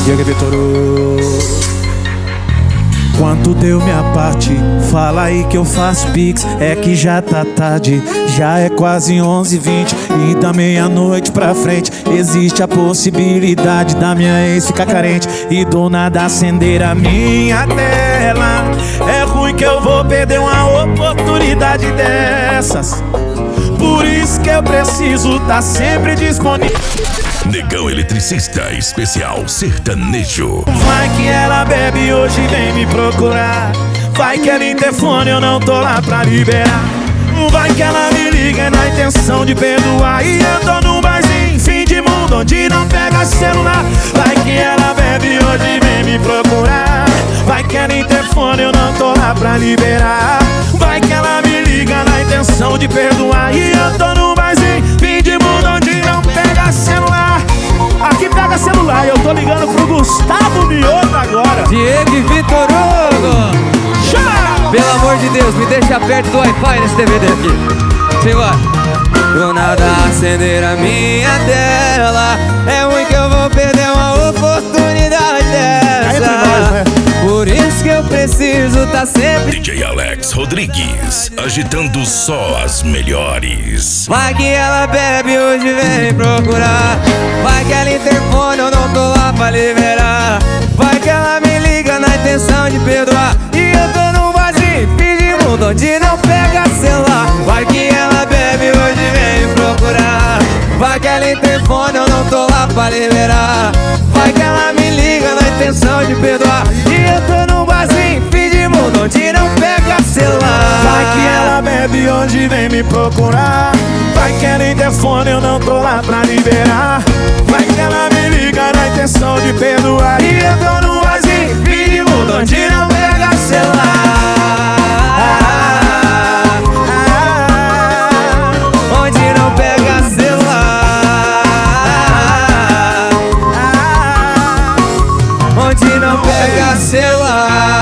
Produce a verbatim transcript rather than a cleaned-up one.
Diego Vitorô. Quanto deu minha parte? Fala aí que eu faço pix. É que já tá tarde, já é quase onze e vinte. E da meia-noite pra frente existe a possibilidade da minha ex ficar carente e do nada acender a minha tela. É ruim que eu vou perder uma oportunidade dessas. Por isso que eu preciso tá sempre disponível. Negão Eletricista Especial Sertanejo. Vai que ela bebe hoje vem me procurar. Vai que ela interfone, eu não tô lá pra liberar. Vai que ela me liga na intenção de perdoar. E eu tô num barzinho, fim de mundo, onde não pega celular. Vai que ela bebe hoje vem me procurar. Vai que ela interfone, eu não tô lá pra liberar. Vai que ela me liga na intenção de perdoar. E eu tô num barzinho, fim de mundo, onde não pega celular. Aqui pega celular e eu tô ligando pro Gustavo Mioto agora. Diego e Vitor Hugo. Chá! Pelo amor de Deus, me deixa perto do Wi-Fi nesse D V D aqui. Simbora. Do nada acender a minha tela. É ruim que eu vou perder uma oportunidade dessa. Por isso que eu preciso tá sempre. D J Alex Rodrigues, agitando só as melhores. Vai que ela bebe hoje vem procurar. Vai que ela interfone, eu não tô lá pra liberar. Vai que ela me liga na intenção de perdoar. E eu tô num vazio, fim de mundo, onde não pega celular. Vai que ela bebe hoje vem me procurar. Vai que ela interfone, eu não tô lá pra liberar. Vai que ela me liga na intenção de perdoar. E eu tô num barzinho, fim de mundo, onde não pega celular. Vai que ela bebe hoje vem me procurar. Vai que ela interfone, eu não tô lá pra liberar. Vai que ela me liga na intenção de perdoar. E eu tô num barzinho, fim de mundo, onde não pega celular. Onde não pega celular. Onde não pega celular.